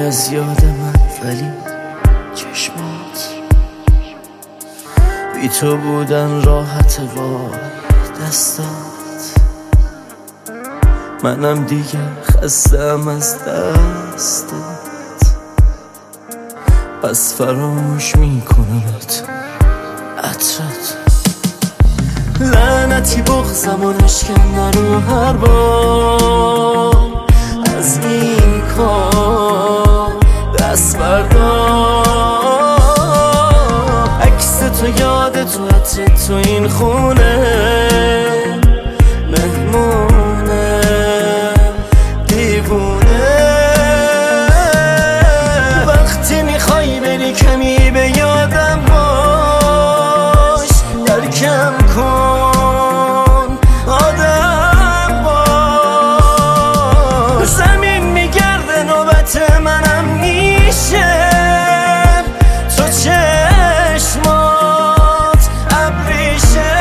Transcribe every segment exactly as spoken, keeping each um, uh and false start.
از یاد من، ولی چشمات بی تو بودن راحت. وای دستات، منم دیگه خستم از دستت، پس فراموش میکنمت عطرت. لعنتی بغضم و نشکن رو هر بار از این کار دست بردار. عکس تو یاد تو عطر تو این خونه مهمونه دیوونه. وقتی میخوای بری کمی به یادم باش، درکم کن آدم باش. زمین میگرده نوبت منم میشه، تو چشمات ابریشه.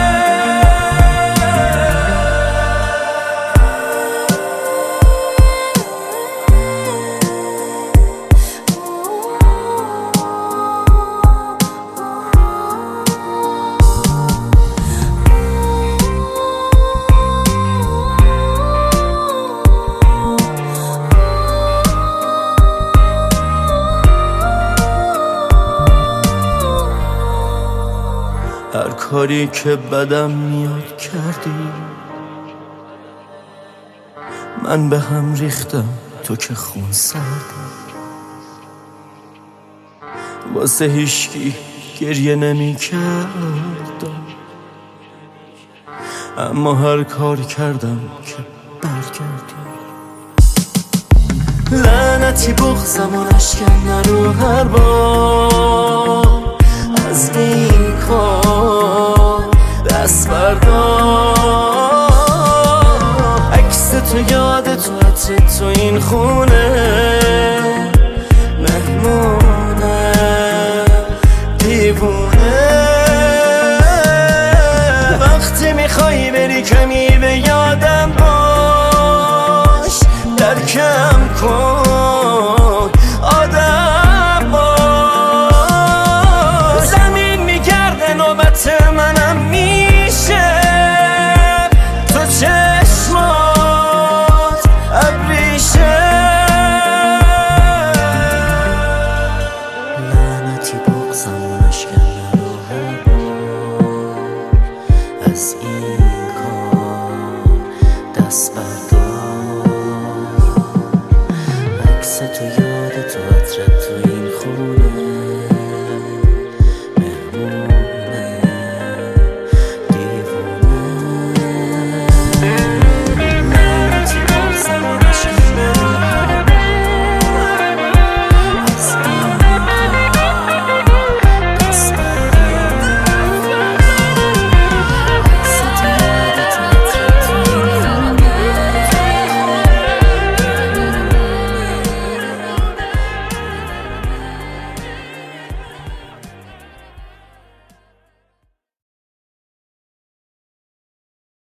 هر کاری که بدم میاد کردی، من به هم ریختم تو که خون سردی. واسه هیچکی گریه نمی کردم، اما هر کار کردم که برگردی. لعنتی بغضم و نشکن رو هر بار از این کار دست بردار. عکس تو یاد تو عطر تو این خونه مهمونه دیوونه. وقتی میخوای بری کمی به یادم باش، درکم کن آدم باش. زمین میگرده نوبت منم میشه، تو چشمات ابریشه. لعنتی بغضم و نشکن رو هر بار از این کار دست بردار. عکس تو